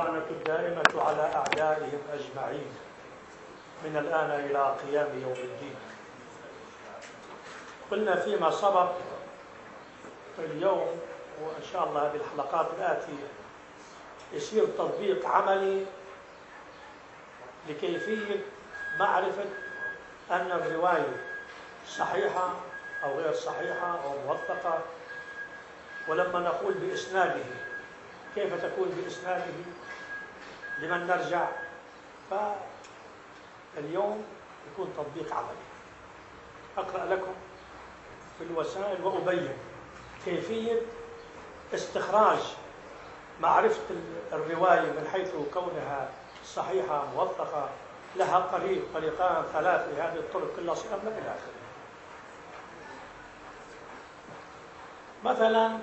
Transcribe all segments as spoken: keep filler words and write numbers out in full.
واللعنة الدائمة على أعدائهم أجمعين من الآن إلى قيام يوم الدين. قلنا فيما سبق اليوم وإن شاء الله بالحلقات الآتية يصير تطبيق عملي لكيفية معرفة أن الرواية صحيحة أو غير صحيحة أو موثقة. ولما نقول بإسناده كيف تكون بإسناده، لمن نرجع. فاليوم يكون تطبيق عملي. أقرأ لكم في الوسائل وأبين كيفية استخراج معرفة الرواية من حيث كونها صحيحة موثقة، لها طريق طريقان ثلاثة، هذه الطرق كلها صحيحة إلى آخره. مثلا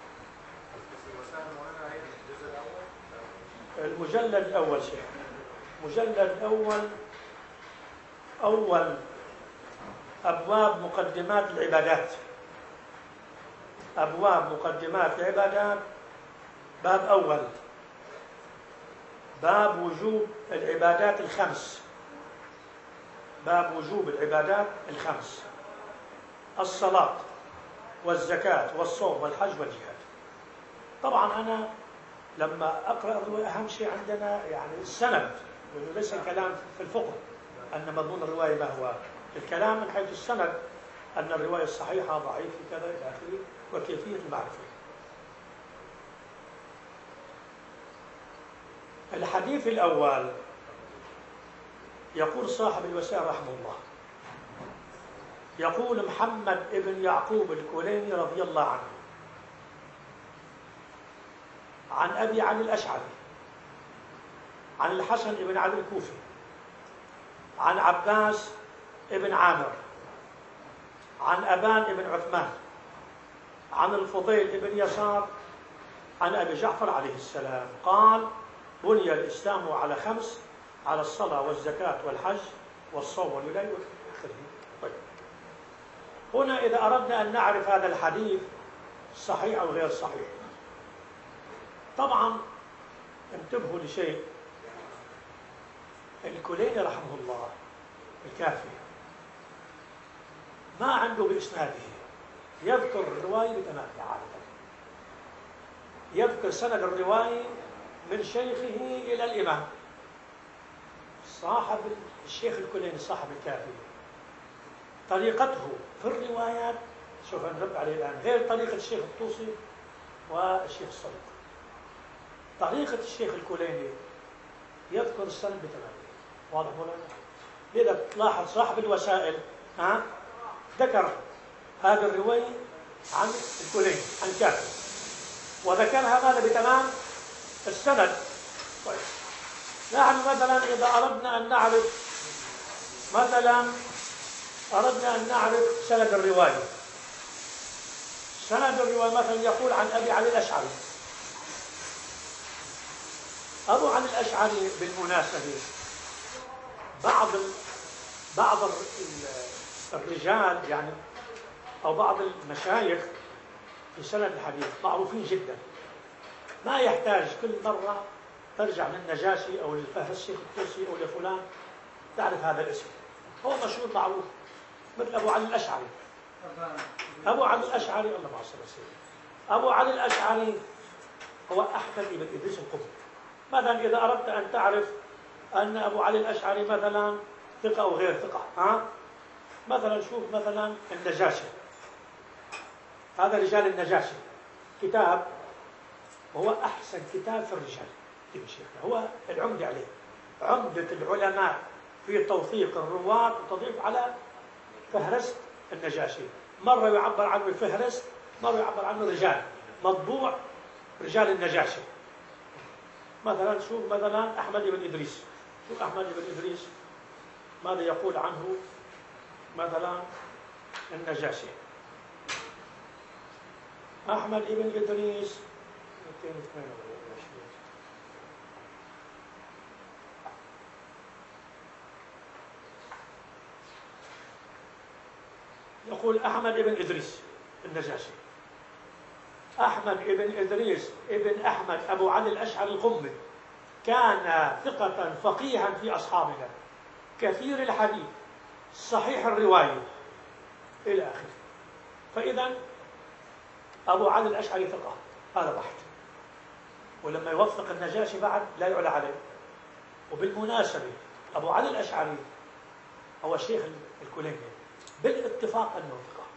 المجلد الأول شيخ، المجلد الأول أول أبواب مقدمات العبادات، أبواب مقدمات العبادات، باب أول، باب وجوب العبادات الخمس، باب وجوب العبادات الخمس: الصلاة والزكاة والصوم والحج والجهاد. طبعا أنا لما أقرأ الرواية أهم شيء عندنا يعني السند، وإنه ليس الكلام في الفقه أن مضمون الرواية ما هو، الكلام من حيث السند أن الرواية الصحيحة ضعيفة كذا إلى آخره، وكيفية المعرفة. الحديث الأول يقول صاحب الوسائل رحمه الله، يقول محمد ابن يعقوب الكليني رضي الله عنه عن أبي علي الأشعري عن الحسن بن علي الكوفي عن عباس بن عامر عن أبان بن عثمان عن الفضيل بن يسار عن أبي جعفر عليه السلام قال: بني الإسلام على خمس: على الصلاة والزكاة والحج والصوم والولاية والآخره. طيب، هنا إذا أردنا أن نعرف هذا الحديث صحيح أو غير صحيح، طبعا انتبهوا لشيء. الكليني رحمه الله الكافي ما عنده بإسناده يذكر الرواية بتمامها عادة، يذكر سند الرواية من شيخه إلى الإمام. صاحب الشيخ الكليني صاحب الكافي طريقته في الروايات، سوف نرد عليه الآن، غير طريقة الشيخ الطوسي والشيخ الصديق. طريقة الشيخ الكليني يذكر السند بتمامه، واضح مولانا؟ لذا تلاحظ صاحب الوسائل ها ذكر هذه الرواية عن الكليني عن كافي، وذكرها ماذا بتمام السند. طيب، نحن مثلا إذا أردنا أن نعرف مثلا أردنا أن نعرف سند الرواية، سند الرواية مثلا يقول عن أبي علي الأشعري. أبو علي الأشعري بالمناسبة بعض بعض الرجال يعني أو بعض المشايخ في سند الحديث معروفين جدا، ما يحتاج كل مرة ترجع للنجاشي أو للشيخ الطوسي أو لفلان تعرف هذا الاسم، هو مشهور معروف، مثل أبو علي الأشعري. أبو علي الأشعري الله ما صلى الله، أبو علي الأشعري هو أحمد بن إدريس القبي. مثلا إذا أردت أن تعرف أن أبو علي الأشعري مثلا ثقة أو غير ثقة، ها مثلا شوف مثلا النجاشي، هذا رجال النجاشي كتاب، وهو أحسن كتاب في الرجال هو العمدة عليه، عمدة العلماء في توثيق الرواة وتضيف على فهرست النجاشي. مرة يعبر عنه الفهرست، مرة يعبر عنه رجال، مطبوع رجال النجاشي. مثلا شوف مثلا أحمد بن إدريس، شوف أحمد بن إدريس ماذا يقول عنه مثلا النجاشي. أحمد بن إدريس يقول أحمد بن إدريس النجاشي، أحمد بن إدريس ابن أحمد أبو علي الأشعري القمي كان ثقة فقيها في أصحابنا كثير الحديث صحيح الرواية إلى آخره. فإذا أبو علي الأشعري ثقة، هذا واحد. ولما يوثق النجاشي بعد لا يعلى عليه. وبالمناسبة أبو علي الأشعري هو الشيخ الكليني بالاتفاق أنه ثقة.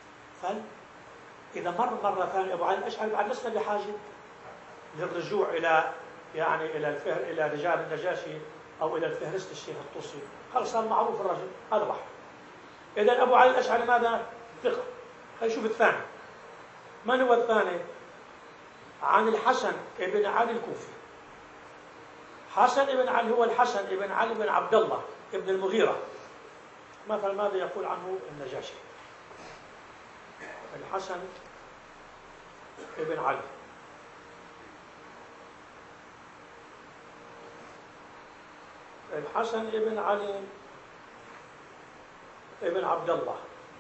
فإذا مر مرة ثانية أبو علي الأشعري بعد لسنا بحاجة للرجوع إلى يعني إلى الفهر إلى رجال النجاشي أو إلى الفهرست الشيخ الطوسي، خلاص صار معروف الرجل، هذا واحد. إذا أبو علي الأشعري ماذا؟ ثقة. خلينا نشوف الثاني. من هو الثاني؟ عن الحسن بن علي الكوفي. حسن بن علي هو الحسن بن علي بن عبد الله بن المغيرة. مثلا ماذا يقول عنه النجاشي؟ الحسن بن علي الحسن بن علي بن عبد الله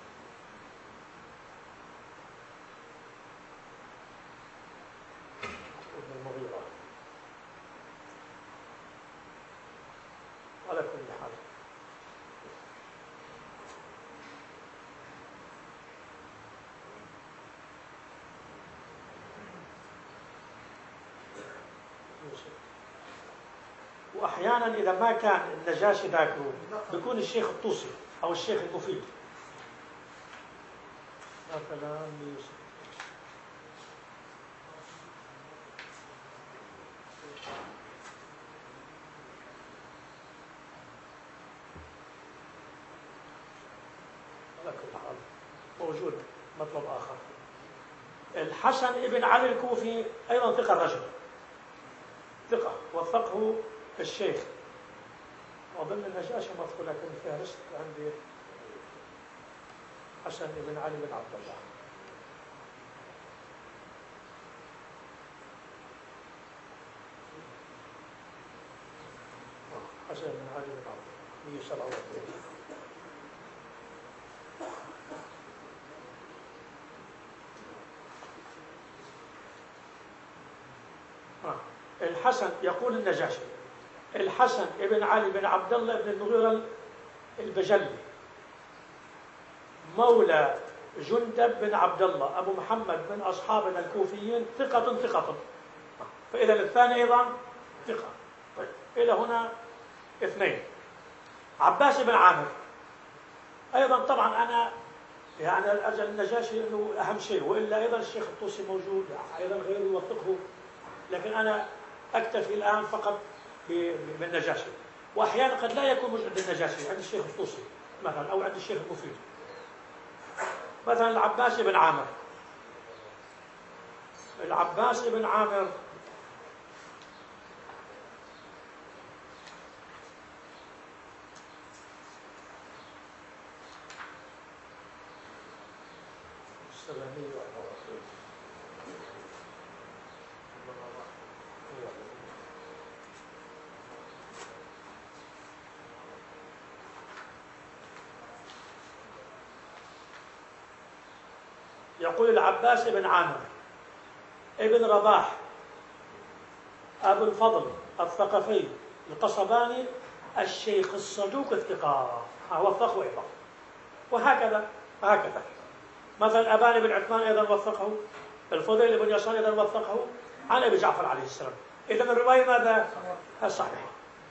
بن المغيرة. على كل حال واحيانا اذا ما كان النجاشي ذاكره بيكون الشيخ الطوسي او الشيخ المفيد. مثلا يوسف على كل حال موجود مطلب اخر. الحسن بن علي الكوفي ايضا ثقه الرجل، ثقه وثقه الشيخ. وضمن النجاشي مذكور لكن الفهرست عندي حسن بن علي بن عبد الله. حسن بن علي بن عبد الله مئة وسبعة وثلاثين. الحسن يقول النجاشي الحسن بن علي بن عبد الله بن المغيرة البجلي مولى جندب بن عبد الله أبو محمد من أصحابنا الكوفيين ثقة ثقة. فإذا الثاني أيضا ثقة. طيب إلى هنا اثنين. عباس بن عامر أيضا طبعا أنا يعني الأجل النجاشي أنه أهم شيء، وإلا أيضا الشيخ الطوسي موجود أيضا غيره يوثقه، لكن أنا أكتفي الآن فقط بالنجاشي. وأحيانا قد لا يكون موجود عند النجاشي، عند الشيخ الطوسي مثلا أو عند الشيخ المفيد. مثلا العباس بن عامر العباس بن عامر السلامي يقول العباس بن عامر ابن رباح أبو الفضل الثقفي القصباني الشيخ الصدوق الثقة، وثقه أيضا. وهكذا هكذا مثلا أبان بن عثمان أيضا وثقه، الفضيل بن يسار أيضا وثقه عن أبي جعفر عليه السلام. إذن الرواية ماذا؟ الصحيحة.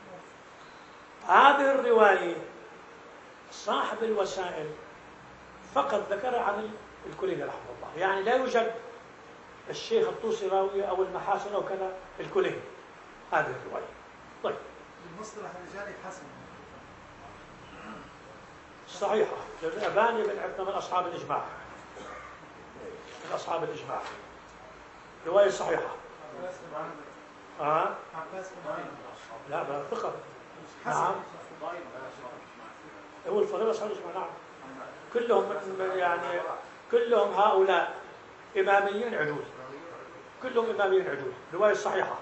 هذه الرواية صاحب الوسائل فقط ذكر عن الكليني رحمه الله، يعني لا يوجد الشيخ الطوسي راوية أو المحاسن أو كذا الكليني هذه الرواية. طيب المصطلح الرجالي حسن صحيحة، لأن أبان بن عثمان من أصحاب الإجماع من أصحاب الإجماع رواية صحيحة. ها؟ لا لا ثقة. نعم هو الفضيل أصحاب الإجماع. نعم كلهم من يعني كلهم هؤلاء إماميين عدول، كلهم إماميين عدول. رواية صحيحة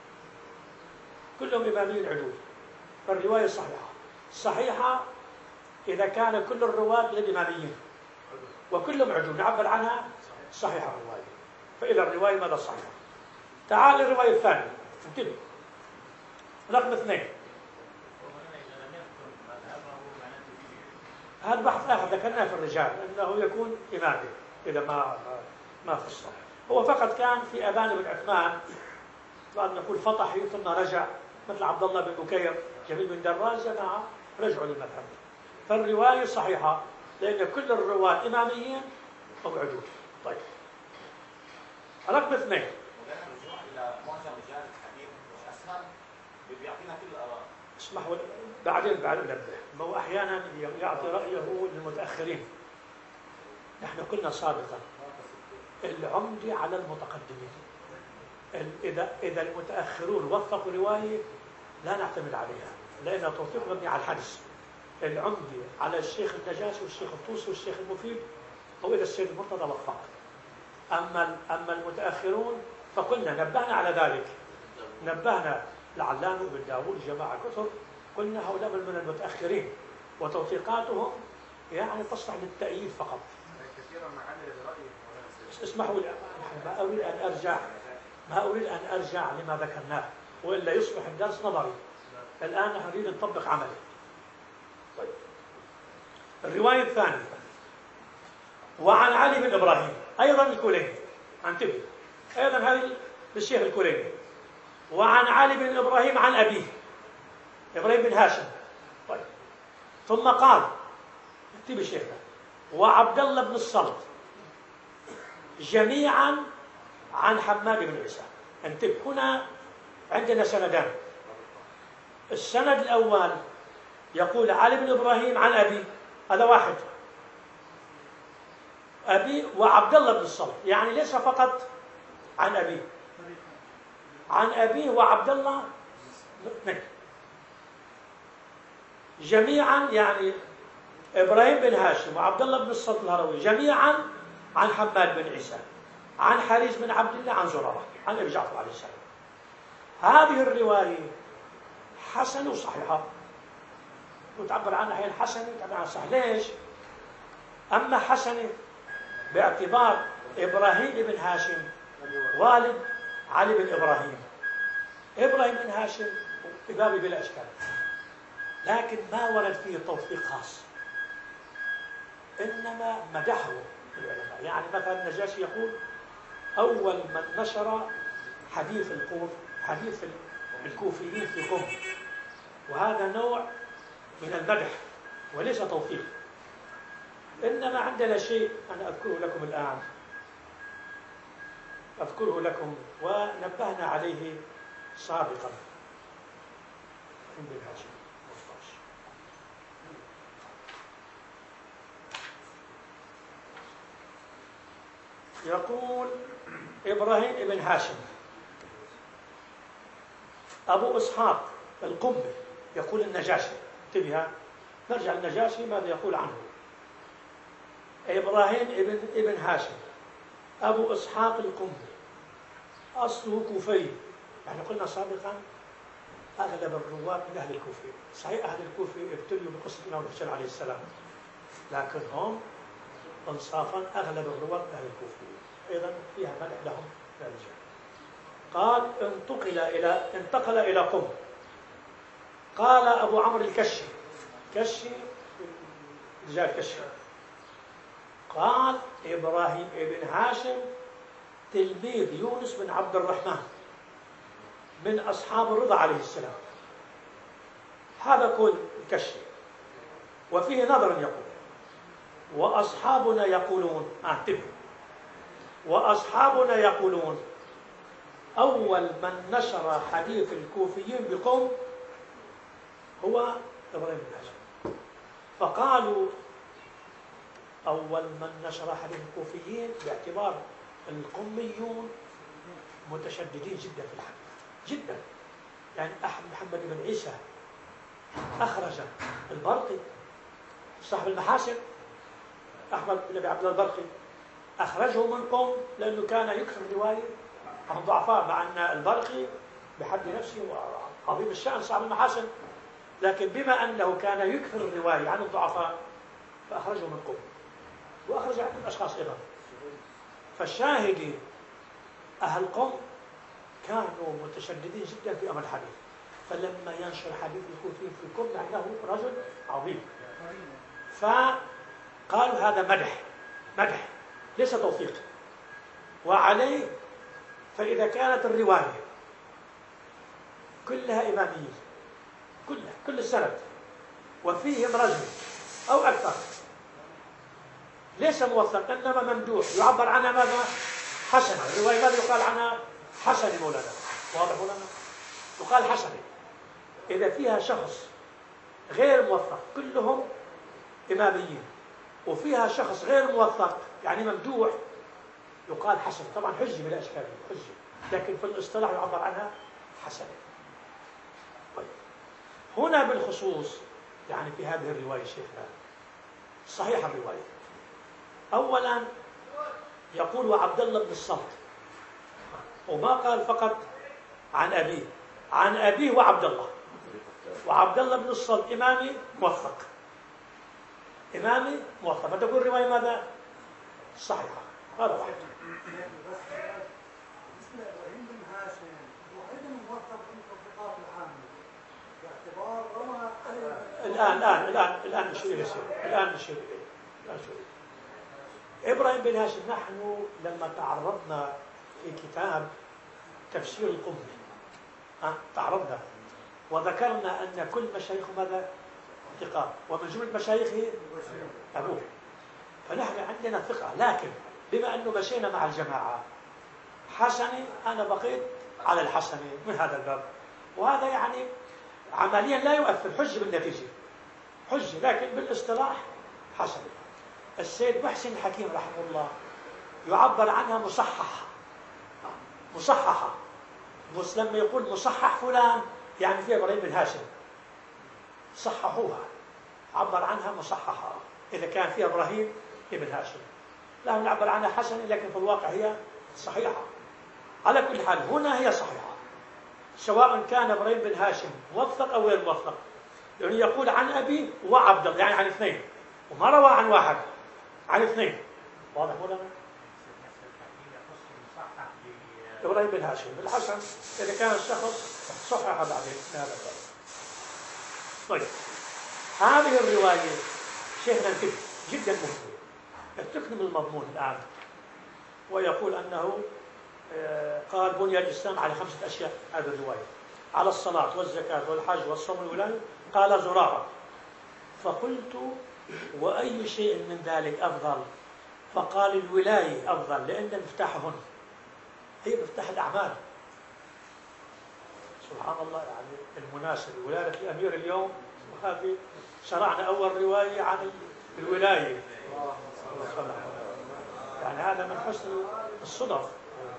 كلهم إماميين عدول. فالرواية صحيحة صحيحة إذا كان كل الرواة للإماميين وكلهم عدول نعبر عنها صحيحة الرواية. فإذا الرواية ماذا صحيحة. تعال الرواية الثانية انتبه. رقم اثنين، هذا بحث آخر ذكرناه في الرجال أنه يكون إمامي إذا ما ما فصل. هو فقط كان في أبان بن عثمان، بعد نقول فطحي ثم رجع، مثل عبد الله بن بكير، جميل بن دراج، جماعة رجعوا للمذهب. فالرواية صحيحة لأن كل الرواة إماميين أو عدول. طيب، رقم اثنين، اسمحوا بعدين بعد نبه، ما هو أحيانا يعطي رأيه للمتأخرين. نحن قلنا سابقا العمدة على المتقدمين، إذا إذا المتأخرون وثقوا رواية لا نعتمد عليها لأن توثيق مبني على الحدث. العمدة على الشيخ النجاشي والشيخ الطوسي والشيخ المفيد أو إذا السيد المرتضى وفق. أما أما المتأخرون فقلنا نبهنا على ذلك، نبهنا العلامي وابن داوود جماعة كثر، قلنا هؤلاء من المتأخرين وتوثيقاتهم يعني تصلح للتأييد فقط. كثيرا ما علل برأيه. اسمحوا لي، ما أريد أن أرجع ما أريد أن أرجع لما ذكرناه وإلا يصبح الدرس نظري. الآن نحن نريد نطبق عملي. طيب، الرواية الثانية، وعن علي بن إبراهيم أيضا الكوليني، انتبه، أيضا هذه للشيخ الكوليني، وعن علي بن إبراهيم عن أبيه إبراهيم بن هاشم. طيب، ثم قال، اكتب الشيخ، وعبد الله بن الصلت جميعا عن حماد بن عيسى. انتبه، هنا عندنا سندان. السند الأول يقول علي بن إبراهيم عن أبي، هذا واحد، أبي وعبد الله بن الصلت، يعني ليس فقط عن أبي، عن أبيه وعبد الله اثنين جميعا، يعني إبراهيم بن هاشم وعبد الله بن الصلت الهروي جميعا عن حماد بن عيسى عن حارث بن عبد الله عن زرارة عن أبي جعفر عليه السلام. هذه الرواية حسنة وصحيحة، وتعبر عنها أحيانا حسنة وتعبر عنها صحيحة. ليش؟ أما حسنة باعتبار إبراهيم بن هاشم والد علي بن إبراهيم، إبراهيم بن هاشم إمامي بلا إشكال، لكن ما ورد فيه توثيق خاص، إنما مدحه العلماء. يعني مثلا النجاشي يقول أول من نشر حديث الكوف حديث الكوفيين في قم، وهذا نوع من المدح وليس توثيق. إنما عندنا شيء أنا أذكره لكم الآن، أذكره لكم ونبهنا عليه سابقا. يقول إبراهيم بن هاشم أبو إسحاق القمي، يقول النجاشي، انتبه، نرجع النجاشي ماذا يقول عنه. إبراهيم ابن ابن هاشم أبو إسحاق القمي أصله كوفي، يعني قلنا سابقا أغلب الرواة من أهل الكوفة. صحيح أهل الكوفة ابتلوا بقصة الإمام الحسين عليه السلام، لكن هم انصافا أغلب الرواة من أهل الكوفة، أيضا فيها مدح لهم الرجال. قال انتقل إلى انتقل إلى قم. قال أبو عمرو الكشي، كشي رجال كشي، قال إبراهيم ابن هاشم تلميذ يونس بن عبد الرحمن من أصحاب الرضا عليه السلام. هذا قول الكشي. وفيه نظر يقول وأصحابنا يقولون، انتبه، وأصحابنا يقولون أول من نشر حديث الكوفيين بقوم هو إبراهيم بن هاشم. فقالوا أول من نشر حديث الكوفيين باعتبار القميون متشددين جدا في الحديث جدا. يعني أحمد محمد بن عيسى أخرج البرقي صاحب المحاسن، أحمد بن أبي عبد الله البرقي أخرجه من قوم لأنه كان يكثر الرواية عن ضعفاء، مع أن البرقي بحد نفسه عظيم الشأن صاحب المحاسن، لكن بما أنه كان يكثر الرواية عن الضعفاء فأخرجه من قوم، وأخرج عدة أشخاص أيضا. فالشاهدين أهل قوم كانوا متشددين جدا في أمر الحديث، فلما ينشر حديث الكوفيين في الكل أنه رجل عظيم، فقالوا هذا مدح مدح ليس توثيق. وعليه فإذا كانت الرواية كلها إماميين، كلها كل السند، وفيهم رجل أو أكثر ليس موثق إنما ممدوح يعبر عنها ماذا؟ حسنة. الرواية ماذا يقال عنها؟ حسن مولانا، واضح مولانا؟ يقال حسن. إذا فيها شخص غير موثق كلهم إماميين، وفيها شخص غير موثق يعني ممدوح، يقال حسن. طبعا حجة بلا إشكال، حجة، لكن في الاصطلاح يعبر عنها حسن. طيب هنا بالخصوص يعني في هذه الرواية شيخنا صحيح الرواية. أولا يقول وعبد الله بن الصلت، وما قال فقط عن أبيه، عن أبيه وعبد الله. وعبد الله بن الصلت إمامي موثق، إمامي موثق، فتكون الرواية ماذا؟ صحيحة. هذا واحد. الآن الآن الآن الآن نشير إليه الآن نشير إليه الآن نشير إليه. إبراهيم بن هاشم، نحن لما تعرضنا في كتاب تفسير القمي ها تعرضنا وذكرنا أن كل مشايخه ماذا؟ ثقات، ومن جملة مشايخه أبوه، فنحن عندنا ثقة. لكن بما أنه مشينا مع الجماعة حسني، أنا بقيت على الحسني من هذا الباب، وهذا يعني عمليا لا يؤثر، حجة بالنتيجة حجة، لكن بالاصطلاح حسن. السيد محسن الحكيم رحمه الله يعبر عنها مصححة، مصححة. لما يقول مصحح فلان يعني في إبراهيم بن هاشم صححوها، عبر عنها مصححة إذا كان فيها إبراهيم بن هاشم. لا نعبر عنها حسن، لكن في الواقع هي صحيحة. على كل حال هنا هي صحيحة، سواء كان إبراهيم بن هاشم موثق أو غير موثق، لأنه يعني يقول عن أبي وعبد الله، يعني عن اثنين، وما روى عن واحد، عن اثنين. واضح مولانا؟ إبراهيم بن هاشم الحسن إذا كان الشخص صحح بعدين هذا الباب. طيب هذه الرواية شيخنا انتبه جدا مهمة، تكمل المضمون الآن. ويقول أنه قال بني الإسلام على خمسة أشياء، هذه الرواية على الصلاة والزكاة والحج والصوم والولاية. قال زرارة فقلت وأي شيء من ذلك أفضل؟ فقال الولاية أفضل لأن مفتاحهن، هي مفتاح الأعمال. سبحان الله، يعني المناسب ولاية الأمير اليوم، وهذه شرعنا أول رواية عن الولاية، يعني هذا من حسن الصدف.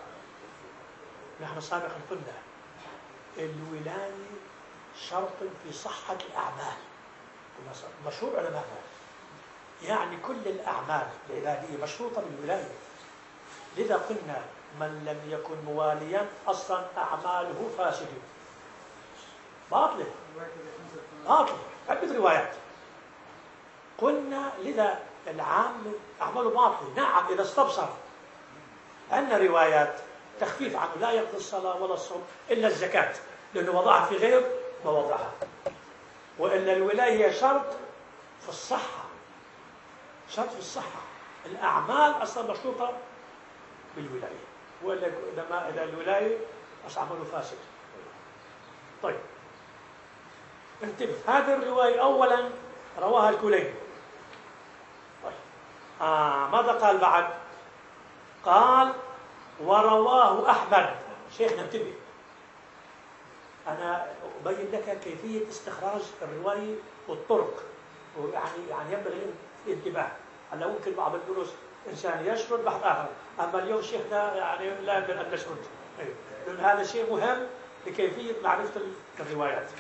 نحن سابقا قلنا الولاية شرط في صحة الأعمال، مشروع علماء، يعني كل الأعمال العبادية مشروطة بالولاية. لذا قلنا من لم يكن مواليا أصلا أعماله فاسدة باطلة باطلة. عدة روايات قلنا لذا العام أعماله باطلة. نعم إذا استبصر أن روايات تخفيف عنه لا يقضي الصلاة ولا الصوم إلا الزكاة لأنه وضعها في غير ما وضعها، وإلا الولاية هي شرط في الصحة، شرط في الصحة. الأعمال أصلا مشروطة بالولاية، وإلا إذا الولاية أصلا عمله فاسد. طيب انتبه، هذه الرواية أولا رواها الكليني. طيب آه ماذا قال بعد؟ قال ورواه أحمد. شيخنا انتبه، أنا أبين لك كيفية استخراج الرواية والطرق، ويعني يعني ينبغي الانتباه. هلا ممكن بعض الدروس إنسان يشرد بحث آخر، أما اليوم شيخنا يعني لا يمكن أن نشرد، لأن هذا شيء مهم لكيفية معرفة الروايات.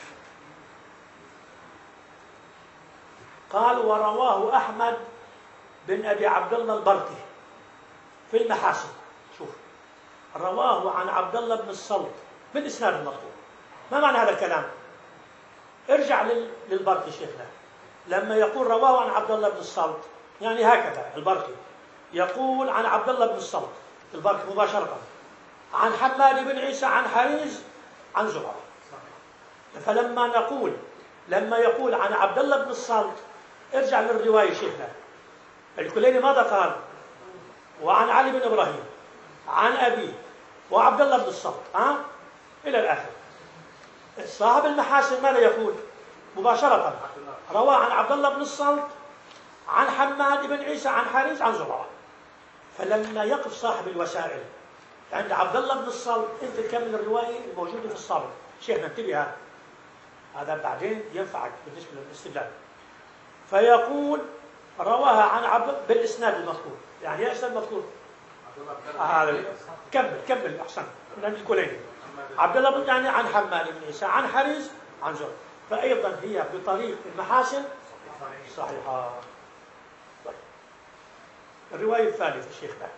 قال ورواه أحمد بن أبي عبد الله البرقي في المحاسن. شوف، رواه عن عبد الله بن الصلت بالإسناد المطلوب. ما معنى هذا الكلام؟ ارجع للبرقي شيخنا لما يقول رواه عن عبد الله بن الصلت، يعني هكذا البرقي يقول عن عبد الله بن الصلت البرقي مباشرة عن حماد بن عيسى عن حريز عن زهرة. فلما نقول لما يقول عن عبد الله بن الصلت ارجع للرواية شيخنا الكليني ماذا قال؟ وعن علي بن إبراهيم عن أبيه وعبد الله بن الصلت ها؟ إلى الآخر. صاحب المحاسن ماذا يقول؟ مباشرة روى عن عبد الله بن الصلت عن حماد بن عيسى عن حارث عن زرعة. فلما يقف صاحب الوسائل عند عبد الله بن الصلت انت تكمل الروايه الموجوده في الصابر. شيخنا انتبه هذا هذا بعدين ينفعك بالنسبه للاستدلال. فيقول رواها عن عبد بالاسناد المذكور. يعني ايش المذكور؟ هذا آه كمل كمل احسن من الكليني. عبد الله بن يعني عن حماد بن عيسى عن حارث عن زرعة. فايضا هي بطريق المحاسن صحيحه. طيب. الروايه الثالثه شيخنا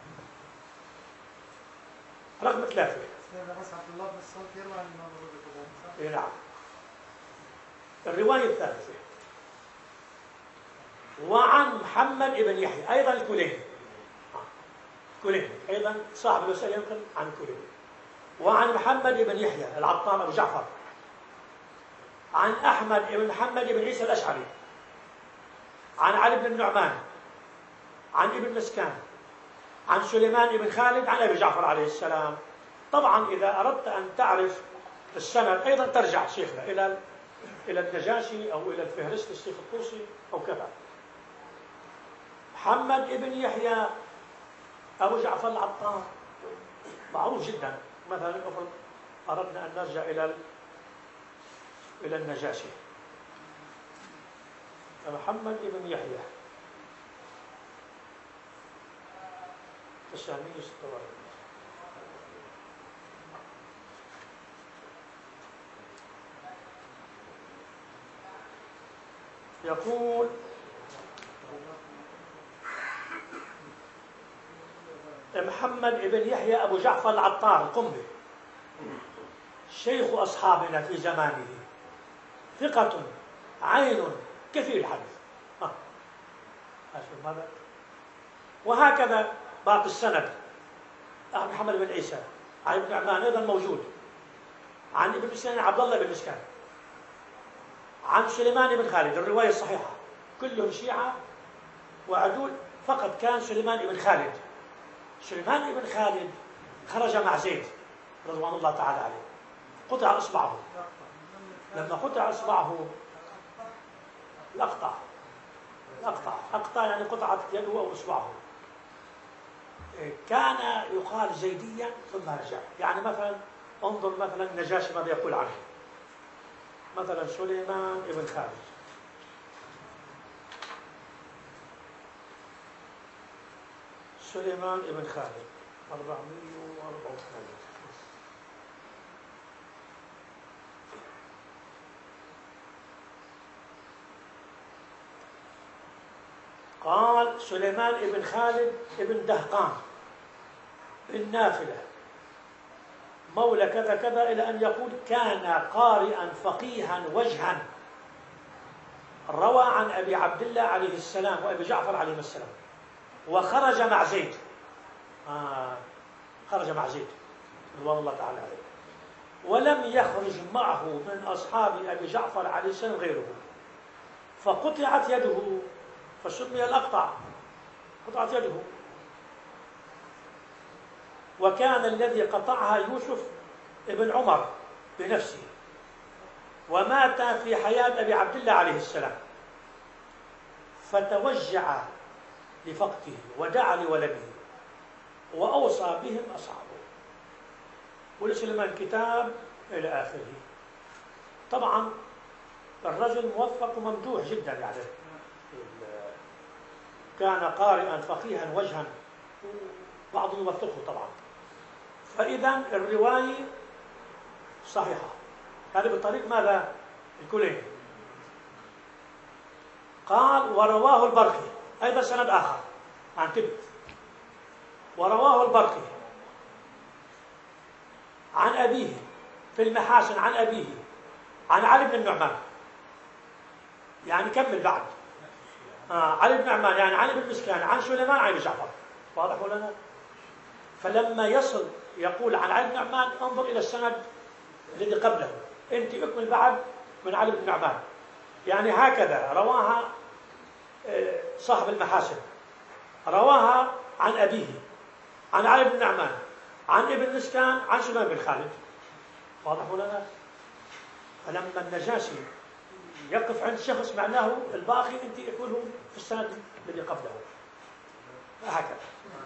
رقم ثلاثة. بس عبد الله بن الصلت يروى عن الإمام أبو إيه نعم. الرواية الثالثة وعن محمد بن يحيى أيضا الكليني. الكليني أيضا صاحب الوسائل ينقل عن الكليني. وعن محمد بن يحيى العطار أبو جعفر عن أحمد بن محمد بن عيسى الأشعري عن علي بن النعمان عن ابن مسكان عن سليمان بن خالد عن أبي جعفر عليه السلام. طبعا إذا أردت أن تعرف السند أيضا ترجع شيخنا إلى إلى النجاشي أو إلى الفهرست الشيخ الطوسي أو كذا. محمد بن يحيى أبو جعفر العطار معروف جدا. مثلا افرض أردنا أن نرجع إلى إلى النجاشي محمد بن يحيى الشامي الطبري يقول محمد بن يحيى أبو جعفر العطار القمي شيخ أصحابنا في زمانه ثقة عين كثير الحديث. آه. ماذا؟ وهكذا باقي السند محمد بن عيسى عن ابن نعمان أيضا موجود عن ابن مسكان عبد الله بن مسكان عن سليمان بن خالد الرواية الصحيحة كلهم شيعة وعدول. فقط كان سليمان بن خالد سليمان بن خالد خرج مع زيد رضوان الله تعالى عليه. قطع إصبعه. لما قطع إصبعه الأقطع الأقطع أقطع يعني قطعت يده أو إصبعه. كان يقال زيديا ثم رجع. يعني مثلا انظر مثلا النجاشي ماذا يقول عنه. مثلا سليمان بن خالد سليمان بن خالد أربعمائة وأربعة وثمانين قال سليمان بن خالد بن دهقان بن نافلة مولى كذا كذا إلى أن يقول كان قارئا فقيها وجها روى عن أبي عبد الله عليه السلام وأبي جعفر عليه السلام وخرج مع زيد. آه خرج مع زيد رضوان الله تعالى عليه. ولم يخرج معه من أصحاب أبي جعفر عليه السلام غيره فقطعت يده فسمي الأقطع قطعت يده. وكان الذي قطعها يوسف ابن عمر بنفسه ومات في حياة أبي عبد الله عليه السلام فتوجع لفقده ودعا لولده وأوصى بهم أصحابه ولسليمان كتاب إلى آخره. طبعا الرجل موفق وممدوح جدا يعني كان قارئا فقيها وجها بعضهم يوثقه طبعا. فإذا الرواية صحيحة. هذا بالطريق ماذا؟ الكليني. قال ورواه البرقي أيضا سند آخر عن تبت ورواه البرقي عن أبيه في المحاسن عن أبيه عن علي بن النعمان. يعني كمل بعد آه علي بن النعمان يعني علي بن مسكان عن سليمان عن جعفر. واضح ولا؟ فلما يصل يقول عن علي بن النعمان انظر إلى السند الذي قبله أنت اكمل بعد من علي بن نعمان. يعني هكذا رواها صاحب المحاسن، رواها عن أبيه عن علي بن نعمان عن ابن مسكان عن سليمان بن خالد. واضح ولا لا؟ فلما النجاشي يقف عند شخص معناه الباقي أنت اكمله في السند الذي قبله، هكذا.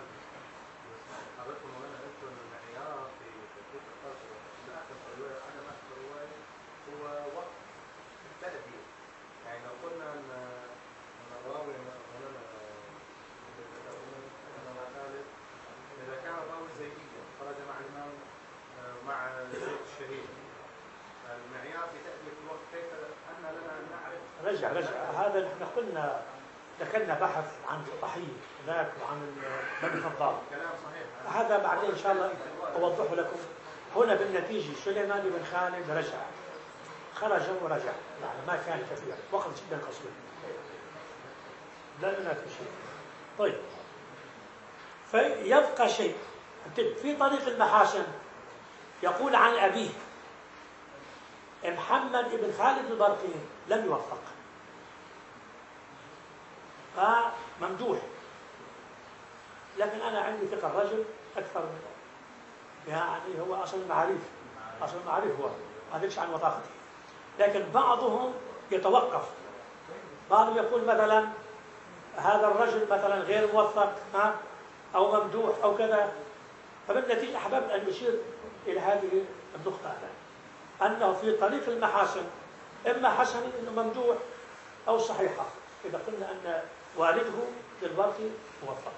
رجع رجع هذا نحن قلنا ذكرنا بحث عن الطحية هناك وعن بني فضال، هذا بعدين إن شاء الله أوضحه لكم. هنا بالنتيجة سليمان بن خالد رجع، خرج ورجع، يعني ما كان كثير، وقت جدا قصير، لا هناك شيء. طيب، فيبقى شيء في طريق المحاسن يقول عن أبيه محمد بن خالد البرقي لم يوفق، فممدوح، لكن أنا عندي ثقة الرجل أكثر من يعني هو أصل المعاريف، أصل المعاريف هو ما أدريش عن وثاقته، لكن بعضهم يتوقف، بعضهم يقول مثلا هذا الرجل مثلا غير موثق ها أو ممدوح أو كذا. فبالنتيجة أحببت أن نشير إلى هذه النقطة أنه في طريق المحاسن إما حسن إنه ممدوح أو صحيحة إذا قلنا أن والده للبرقي موفق.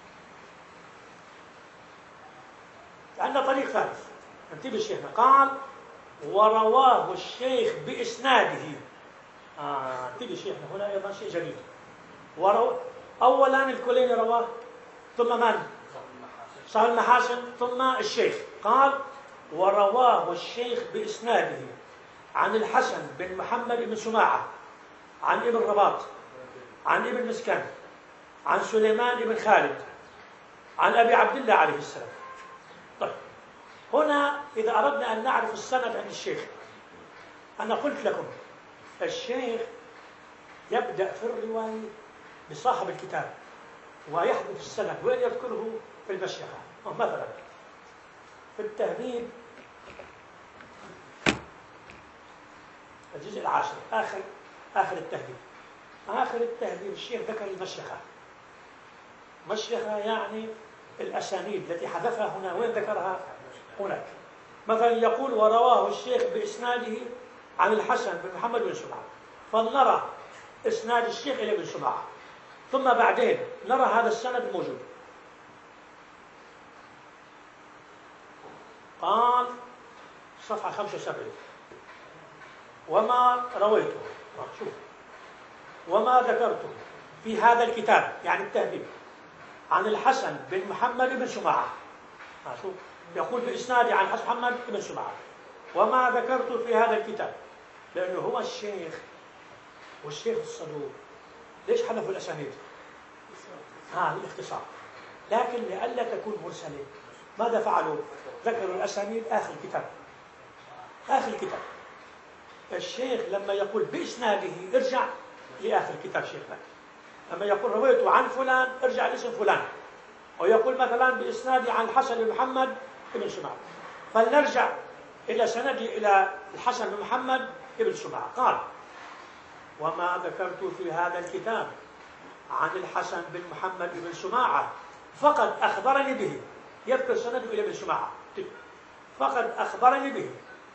عندنا طريق ثالث، انتبه شيخنا، قال ورواه الشيخ بإسناده. آه انتبه شيخنا، هنا أيضا شيء جديد. ورو أولا الكليني رواه، ثم من؟ صاحب المحاسن، ثم الشيخ. قال ورواه الشيخ بإسناده عن الحسن بن محمد بن سماعة عن ابن رباط عن ابن مسكن عن سليمان بن خالد عن أبي عبد الله عليه السلام. طيب، هنا إذا أردنا أن نعرف السند عند الشيخ، أنا قلت لكم الشيخ يبدأ في الرواية بصاحب الكتاب ويحذف السند وين يذكره في المشيخة. مثلا في التهذيب الجزء العاشر آخر آخر التهذيب آخر التهذيب الشيخ ذكر المشيخة. مشيخة يعني الأسانيد التي حذفها هنا، وين ذكرها؟ هناك. مثلا يقول ورواه الشيخ بإسناده عن الحسن بن محمد بن سمعة، فلنرى إسناد الشيخ إلى ابن سمعة، ثم بعدين نرى هذا السند موجود. قال صفحة خمسة وسبعين وما رويته، شوف، وما ذكرته في هذا الكتاب يعني التهذيب عن الحسن بن محمد بن سمعة، شوف يقول بإسنادي عن حسن محمد بن سمعة، وما ذكرته في هذا الكتاب، لأنه هو الشيخ والشيخ الصدوق. ليش حذفوا الأسانيد؟ ها الاختصار، لكن لئلا تكون مرسلة ماذا فعلوا؟ ذكروا الأسانيد آخر الكتاب، آخر الكتاب. الشيخ لما يقول بإسناده ارجع لآخر الكتاب شيخنا، لما يقول رويته عن فلان ارجع لاسم فلان، ويقول مثلا بإسنادي عن الحسن بن محمد بن سمعة، فلنرجع إلى سندي إلى الحسن بن محمد بن سمعة. قال وما ذكرت في هذا الكتاب عن الحسن بن محمد بن سماعة فقد أخبرني به، يذكر سنده إلى ابن سماعة، فقد أخبرني به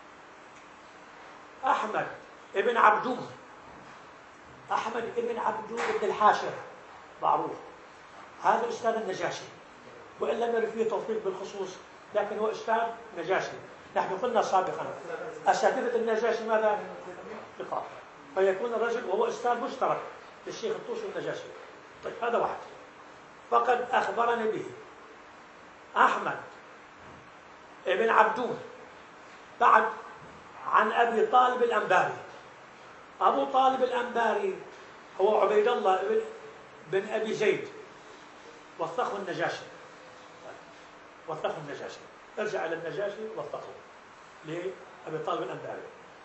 أحمد بن عبدون، أحمد بن عبدون بن الحاشر معروف، هذا أستاذ النجاشي، وإن لم يرد فيه توثيق بالخصوص لكن هو أستاذ نجاشي. نحن قلنا سابقا أساتذة النجاشي ماذا؟ ثقات، فيكون الرجل وهو أستاذ مشترك للشيخ الطوسي والنجاشي. طيب هذا واحد. فقد أخبرني به أحمد بن عبدون، بعد عن أبي طالب الأنباري. أبو طالب الأنباري هو عبيد الله بن, بن أبي زيد، وثقه النجاشي، وثقه النجاشي، ارجع إلى النجاشي وثقه لأبي طالب الأنباري.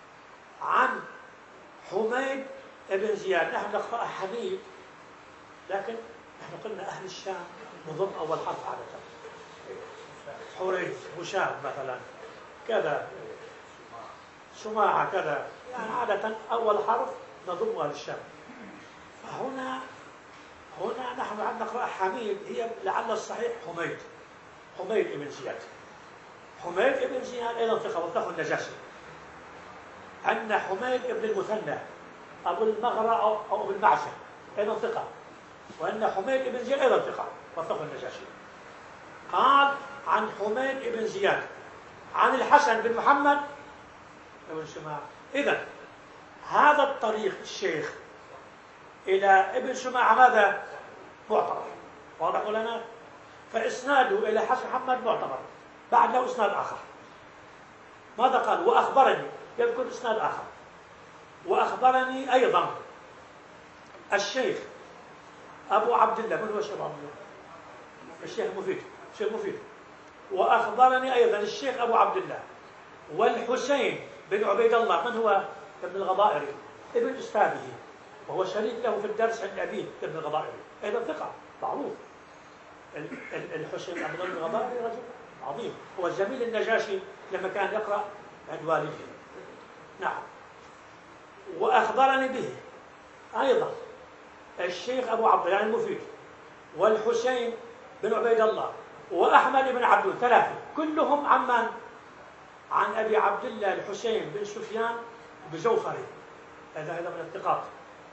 عن حميد بن زياد. نحن نقرأ حميد، لكن نحن قلنا أهل الشام نضم أول حرف عادة. حريث، هشام مثلا كذا، سماعة كذا، يعني عادة أول حرف نضم أهل الشام. فهنا هنا نحن عندنا نقرأ حميد، هي لعل الصحيح حميد، حميد بن زياد. حميد بن زياد أيضا ثقة، وثقه النجاشي. عندنا حميد بن المثنى أبو المغرى أو أو أبو المعشى أيضا ثقة، وأن حميد بن زياد أيضا ثقة، وثقه النجاشي. قال عن حميد بن زياد عن الحسن بن محمد بن سماعة. إذا هذا الطريق الشيخ إلى ابن سماعة ماذا؟ معتبر. واضح لنا؟ فإسناده إلى حسن محمد معتبر. بعد له إسناد آخر. ماذا قال؟ وأخبرني، يذكر إسناد آخر. وأخبرني أيضا الشيخ أبو عبد الله. من هو الشيخ أبو عبد الله؟ الشيخ المفيد، الشيخ المفيد. وأخبرني أيضا الشيخ أبو عبد الله والحسين بن عبيد الله. من هو؟ ابن الغضائري ابن أستاذه، وهو شريك له في الدرس عند أبيه ابن الغضائري، أيضا ثقة معروف. الحسين بن عبد الله الغضائري رجل عظيم، هو زميل النجاشي لما كان يقرأ عند والده. نعم. وأخبرني به أيضا الشيخ أبو عبد الله يعني المفيد، والحسين بن عبيد الله، وأحمد بن عبد، ثلاثة كلهم عن من؟ عن أبي عبد الله الحسين بن سفيان بزوفري، هذا هذا من الثقات.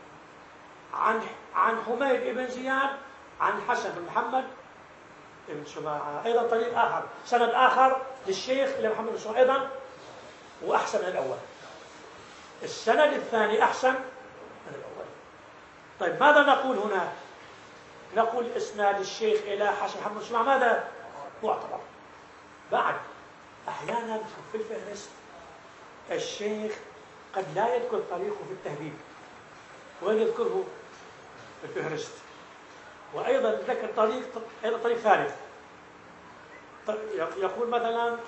عن عن حميد بن زياد عن حسن بن محمد بن سماعة، أيضا طريق آخر، سند آخر للشيخ لمحمد بن سماعة أيضا، وأحسن من الأول. السند الثاني أحسن من الأول. طيب ماذا نقول هنا؟ نقول إسناد الشيخ إلى حسن محمد بن سماعة ماذا؟ معتبر. بعد أحيانا في الفهرست الشيخ قد لا يذكر طريقه في التهذيب، وين يذكره؟ في الفهرست. وأيضا ذكر طريق أيضا طريق ثالث، يقول مثلا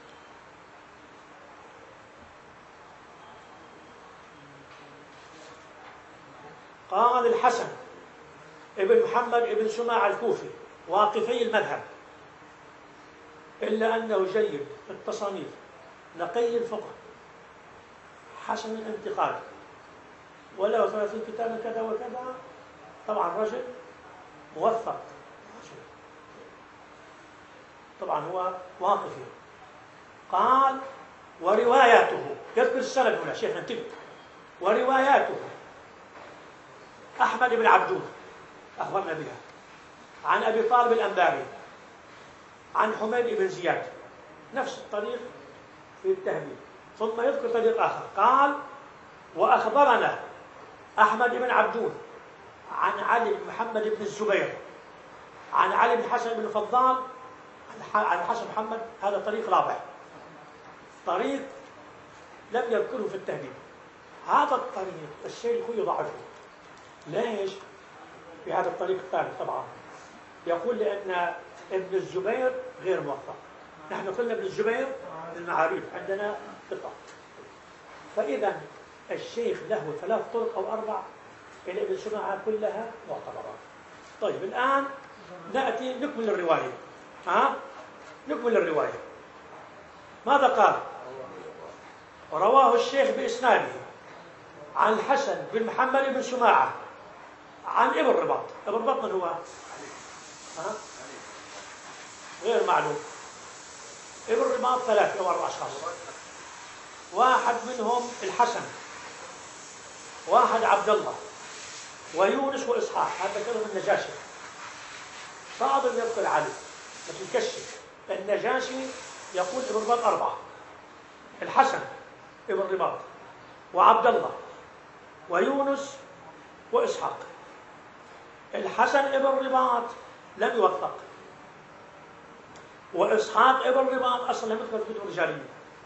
قال الحسن ابن محمد ابن سماعة الكوفي واقفي المذهب، إلا أنه جيد في التصانيف، نقي الفقه، حسن الانتقاد، وله ثلاثين كتاب كذا وكذا. طبعا رجل موثق، طبعا هو واقفي. قال ورواياته، يذكر السند هنا شيخ انتبه، ورواياته أحمد بن عبدود أخبرنا بها عن أبي طالب الأنباري عن حميد بن زياد، نفس الطريق في التهذيب. ثم يذكر طريق آخر، قال وأخبرنا أحمد بن عبدود عن علي بن محمد بن الزبير عن علي بن حسن بن فضال عن حسن محمد. هذا طريق رابع، طريق لم يذكره في التهذيب. هذا الطريق الشيخ يضعفه. ليش؟ في هذا الطريق الثالث طبعا يقول لأن ابن الزبير غير موفق. نحن قلنا ابن الزبير المعاريف عندنا ثقة، فإذا الشيخ له ثلاث طرق أو أربع إلى ابن سماعة كلها معتبرات. طيب الآن نأتي نكمل الرواية. ها؟ نكمل الرواية. ماذا قال؟ رواه الشيخ بإسناده عن الحسن بن محمد بن سماعة عن ابن رباط. ابن رباط من هو؟ ها؟ غير معلوم. ابن رباط ثلاثة أو أربع أشخاص، واحد منهم الحسن، واحد عبد الله، ويونس وإسحاق. هذا كلام النجاشي. بعض يذكر علي لكن كشف. النجاشي يقول ابن رباط أربعة: الحسن ابن رباط، وعبد الله، ويونس، وإسحاق. الحسن ابن رباط لم يوثق، وإسحاق ابن رباط أصلا لم يذكر في الكتب الرجالية.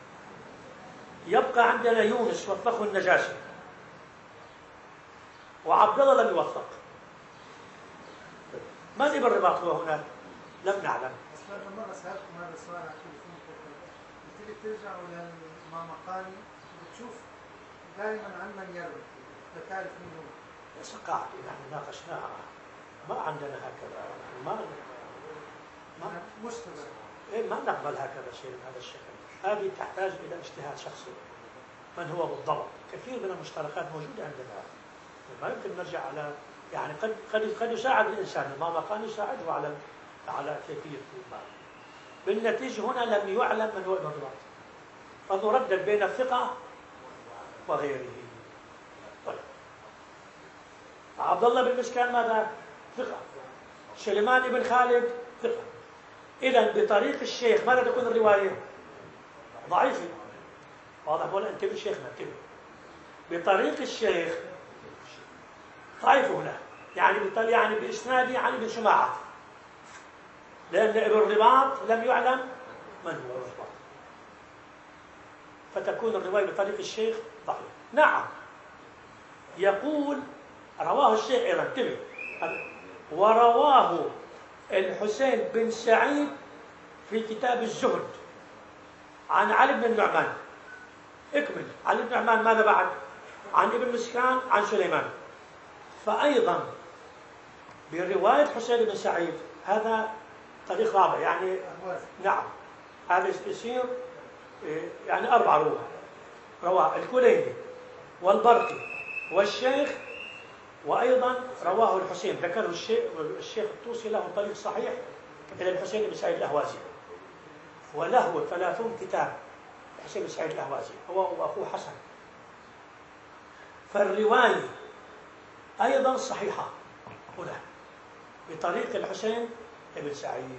يبقى عندنا يونس وثقه النجاشي، وعبد الله لم يوثق. من ابن رباط هو هنا؟ لم نعلم. بس لما مرة سألتكم هذا السؤال على التليفون، قلت لي ترجعوا للإمام مقالي وبتشوف دائما عن من يروي، فتعرف منه. قاعدة يعني ناقشناها، ما عندنا هكذا، ما ما مشتبه. إيه ما نقبل هكذا شيء من هذا الشكل. هذه تحتاج إلى اجتهاد شخصي. من هو بالضبط؟ كثير من المشتركات موجودة عندنا. ما يمكن نرجع على يعني قد قد قد يساعد الإنسان، ما كان يساعده على على كيفية ما. بالنتيجة هنا لم يعلم من هو المضبوط. فنردد بين الثقة وغيره. طيب. عبد الله بن مسكان ماذا؟ ثقة. سليمان بن خالد ثقة. إذا بطريق الشيخ ماذا تكون الرواية؟ ضعيفة. واضح ولا انتبه شيخنا انتبه. بطريق الشيخ ضعيف هنا، يعني يعني بإسناده عن ابن سماعة، لأن ابن الرباط لم يعلم من هو الرباط، فتكون الرواية بطريق الشيخ ضعيف. نعم يقول رواه الشيخ أيضا انتبه، ورواه الحسين بن سعيد في كتاب الزهد عن علي بن النعمان. اكمل. علي بن النعمان ماذا بعد؟ عن ابن مسكان عن سليمان. فأيضا برواية حسين بن سعيد هذا طريق رابع، يعني نعم هذا يصير يعني أربع رواه. رواه الكليني والبرقي والشيخ، وأيضا رواه الحسين، ذكره الشيخ الشيخ الطوسي له طريق صحيح إلى الحسين بن سعيد الأهوازي، وله ثلاثون كتاب الحسين بن سعيد الأهوازي هو وأخوه حسن. فالرواية أيضا صحيحة هنا بطريق الحسين بن سعيد.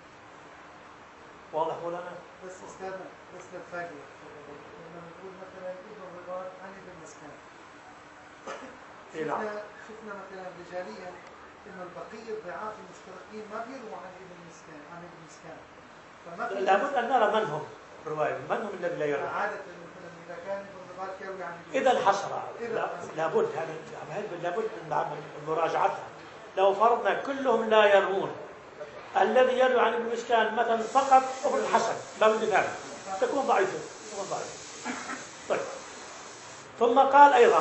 واضح ولا لا؟ بس استاذنا بس للفائدة، لما نقول مثلا ابن الرباط عن ابن مسكان، شفنا شفنا مثلا رجاليا انه البقيه الضعاف المشتركين ما بيرووا عن ابن مسكان عن ابن مسكان. فما لابد ان نرى من هم الروايه، من هم الذي لا يروي. عاده مثلا اذا كان ابن الرباط يروي عن ابن اذا انحصر لابد هذا لابد من مراجعتها. لو فرضنا كلهم لا يروون، الذي يروي عن ابن مسكان مثلا فقط ابن الحسن باب المثال تكون ضعيفه تكون ضعيفه. طيب ثم قال ايضا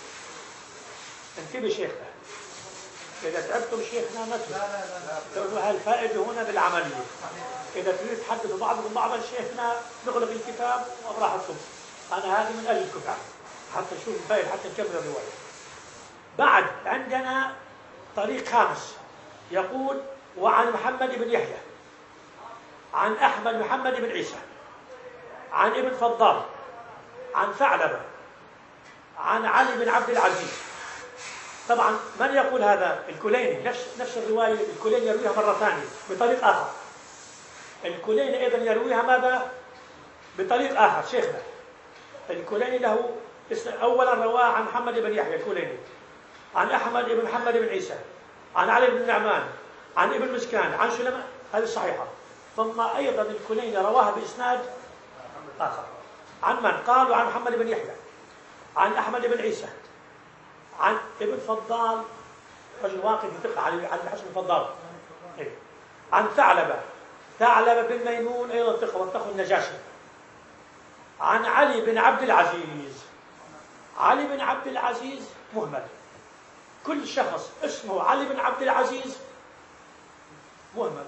انتبه شيخنا، إذا تعبتم شيخنا نترك، لأنه الفائدة هنا بالعملية. إذا تريد تحدثوا بعضكم بعضا شيخنا نغلق الكتاب وبراحتكم، أنا هذه من أجلكم يعني حتى نشوف الفائدة حتى نكمل الرواية. بعد عندنا طريق خامس يقول وعن محمد بن يحيى عن أحمد محمد بن عيسى عن ابن فضال عن ثعلبة عن علي بن عبد العزيز. طبعا من يقول هذا؟ الكليني، نفس نفس الروايه الكليني يرويها مره ثانيه بطريق اخر. الكليني ايضا يرويها ماذا؟ بطريق اخر. شيخنا الكليني له اولا رواه عن محمد بن يحيى الكليني عن احمد بن محمد بن عيسى عن علي بن النعمان عن ابن مسكان عن سليمان، هذه صحيحه. ثم ايضا الكليني رواها باسناد اخر. عن من؟ قالوا عن محمد بن يحيى عن احمد بن عيسى عن ابن فضال رجل واقف ثقة على عن الحسن الفضال، إيه؟ عن ثعلبة ثعلبة بن ميمون أيضا ثقة واتقوا النجاشي عن علي بن عبد العزيز. علي بن عبد العزيز مهمل، كل شخص اسمه علي بن عبد العزيز مهمل،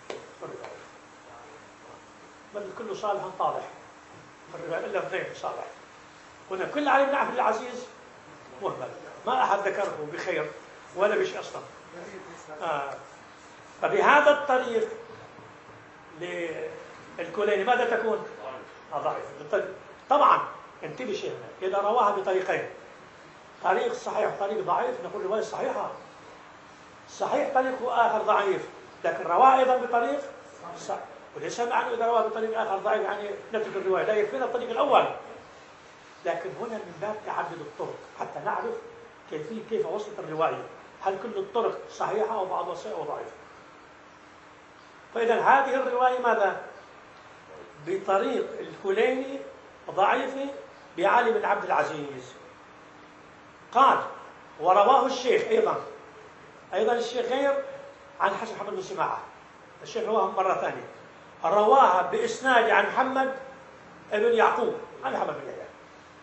بل كله صالح طالح إلا اثنين صالح. هنا كل علي بن عبد العزيز مهمل، ما أحد ذكره بخير ولا بشيء أصلا. آه. فبهذا الطريق للكليني ماذا تكون؟ آه ضعيف. طبعا انتبه شيخنا، إذا رواها بطريقين، طريق صحيح وطريق ضعيف، نقول رواية صحيحة. صحيح طريقه آخر ضعيف، لكن رواه أيضا بطريق صحيح. وليس معنى إذا رواه بطريق آخر ضعيف يعني نترك الرواية، لا يكفينا الطريق الأول. لكن هنا من باب تعدد الطرق حتى نعرف كيفية كيف وصلت الرواية، هل كل الطرق صحيحة أو بعضها سيئة أو ضعيفة. فإذا هذه الرواية ماذا؟ بطريق الكليني ضعيفة بعلي بن عبد العزيز. قال ورواه الشيخ أيضا أيضا الشيخ غير عن حسن محمد بن سماعة، الشيخ رواها مرة ثانية، رواها بإسناد عن محمد بن يعقوب عن محمد بن يحيى.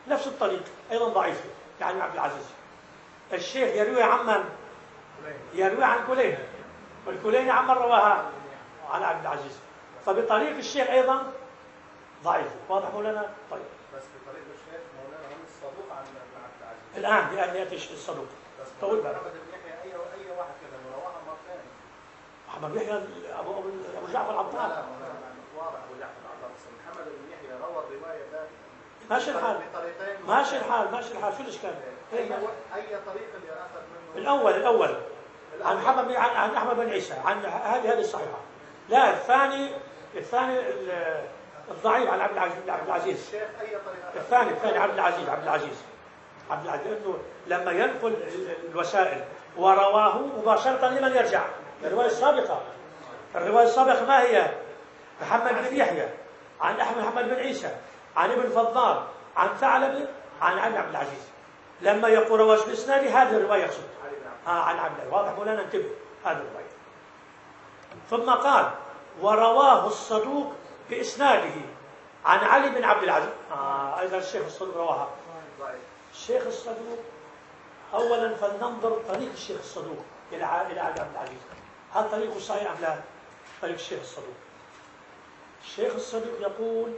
نفس الطريق أيضا ضعيفة يعني عبد العزيز. الشيخ يروي عن من؟ يروي عن كليني، والكليني عمن رواها عن عبد العزيز، فبطريق الشيخ أيضا ضعيف. واضح مولانا؟ طيب بس بطريق الشيخ مولانا هم الصدوق عن عبد العزيز. الآن الآن يأتي الصدوق. طول بالك. محمد بن يحيى أي أي واحد كذا رواها مرتين. محمد بن يحيى أبو أبو أبو جعفر لا العطار. لا واضح أبو جعفر العطار، بس محمد بن يحيى روى الرواية ذات ماشي الحال بطريقين. ماشي الحال ماشي الحال شو الإشكال؟ أي أي طريق اللي أخذ منه؟ الأول الأول عن محمد بن عن, عن أحمد بن عيسى، عن هذه هذه الصحيحة. لا الثاني الثاني الضعيف عن عبد العزيز عبد العزيز. الشيخ أي طريقة؟ الثاني الثاني عبد العزيز عبد العزيز عبد العزيز لأنه لما ينقل الوسائل ورواه مباشرة لمن يرجع؟ الرواية السابقة. الرواية السابقة ما هي؟ محمد بن يحيى عن أحمد محمد بن عيسى عن ابن فضال عن ثعلبة عن عن عبد العزيز. لما يقول رواش بإسناد هذه الرواية يقصد آه عن عبد العزيز. واضح مولانا؟ انتبه هذه الرواية. ثم قال ورواه الصدوق بإسناده عن علي بن عبد العزيز. آه أيضا الشيخ الصدوق رواها. الشيخ الصدوق أولا فلننظر طريق الشيخ الصدوق إلى إلى عبد العزيز، هل طريقه صحيح أم لا؟ طريق الشيخ الصدوق. الشيخ الصدوق يقول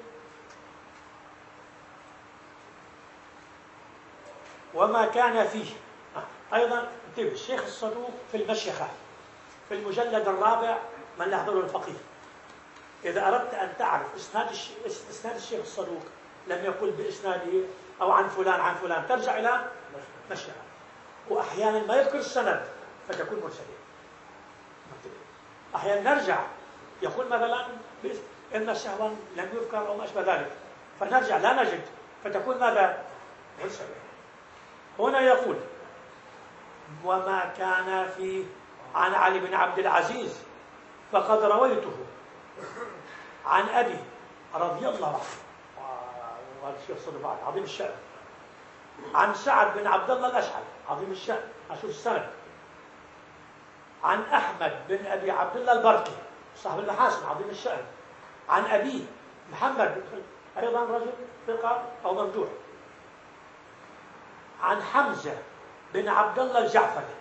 وما كان فيه. آه. أيضا انتبه الشيخ الصدوق في المشيخة في المجلد الرابع من يحضره الفقيه. إذا أردت أن تعرف إسناد إسناد الشيخ الصدوق لم يقل بإسناده أو عن فلان عن فلان، ترجع إلى مشيخة. وأحيانا ما يذكر السند فتكون مرسلة. أحيانا نرجع يقول مثلا إن الشهوان لم يذكر أو ما أشبه ذلك، فنرجع لا نجد فتكون ماذا؟ مرسلة. هنا يقول وما كان فيه عن علي بن عبد العزيز فقد رويته عن أبي رضي الله عنه، وهذا الشيخ صدق عظيم الشأن، عن سعد بن عبد الله الأشعري عظيم الشأن، أشوف السند، عن أحمد بن أبي عبد الله البركي صاحب المحاسن عظيم الشأن، عن أبيه محمد أيضا رجل ثقة أو مرجوح، عن حمزة بن عبد الله الجعفري.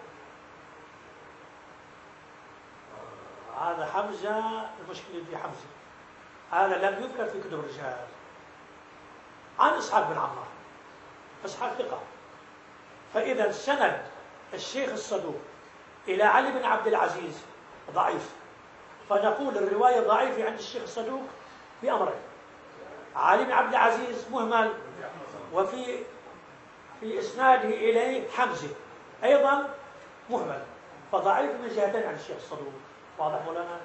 هذا حمزة المشكلة في حمزة هذا لم يذكر في كتب الرجال. عن إسحاق بن عمار، إسحاق ثقة. فإذا سند الشيخ الصدوق إلى علي بن عبد العزيز ضعيف، فنقول الرواية ضعيفة عند الشيخ الصدوق بأمرين: علي بن عبد العزيز مهمل، وفي في إسناده إليه حمزة أيضا مهمل، فضعيف من جهتين عن الشيخ الصدوق. واضح مولانا؟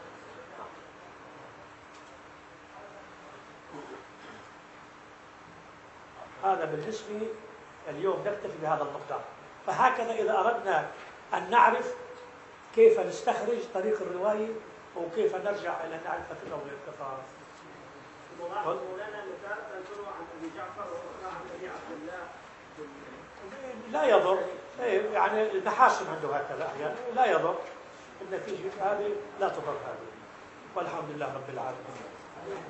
هذا بالنسبة اليوم نكتفي بهذا المقدار. فهكذا إذا أردنا أن نعرف كيف نستخرج طريق الرواية وكيف نرجع إلى نعرف كتب الانقطاع. مولانا مثال تنقلوا عن أبي جعفر وأخرى عن أبي عبد الله. لا يضر، يعني المحاسن عنده هكذا أحيانا لا يضر، النتيجة هذه لا تضر هذه، والحمد لله رب العالمين.